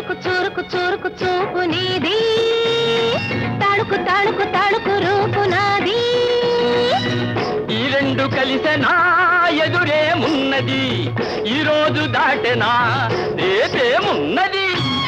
చురుకు చురుకు చురుకు చూపు నీది, తడుకు తడుకు తడుకు రూపు నాది. ఈ రెండు కలిసెనా ఎదురేమున్నది, ఈ రోజు దాటెనా రేపేమున్నది.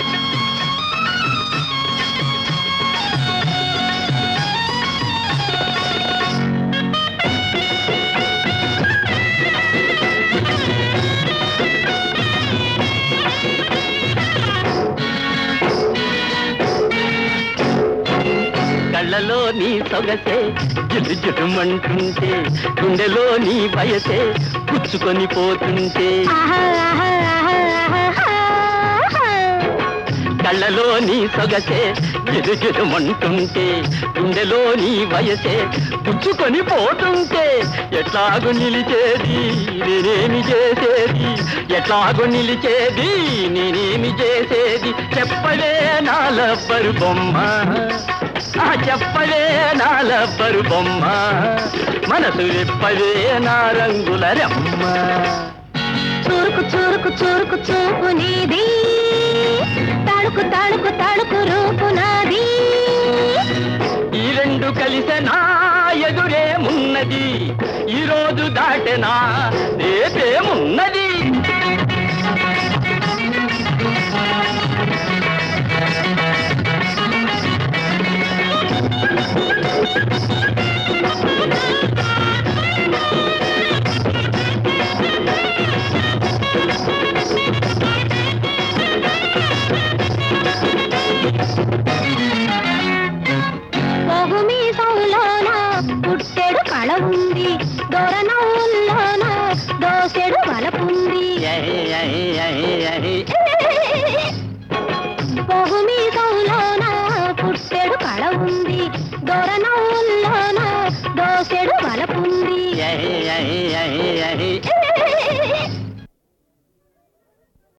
కళ్ళలో నీ సొగసే జిలు జిలుమంటుంటే, గుండెలో నీ వయసే పుచ్చుకొని పోతుంటే. కళ్ళలో నీ సొగసే జిలు జిలుమంటుంటే, గుండెలో నీ వయసే పుచ్చుకొని పోతుంటే. ఎట్లాగు నిలిచేది నేనేమి చేసేది, ఎట్లాగు నిలిచేది నేనేమి చేసేది. చెప్పలే నా లబ్బరు బొమ్మ, చెప్పవే నా లబ్బరు బొమ్మ, మనసు విప్పవే నా రంగుల రెమ్మ. చురుకు చురుకు చురుకు చూపు నీది, తడుకు తడుకు తడుకు రూపు నాది. ఈ రెండు కలిసెనా ఎదురేమున్నది, ఈ రోజు దాటెనా రేపేమున్నది. పుట్టెడు కళ ఉంది, దొరనౌల్లోన దోసెడు వలపుంది. పొగు మీసంలోన పుట్టెడు కళ ఉంది, దొరనౌల్లోన దోసెడు వలపుంది.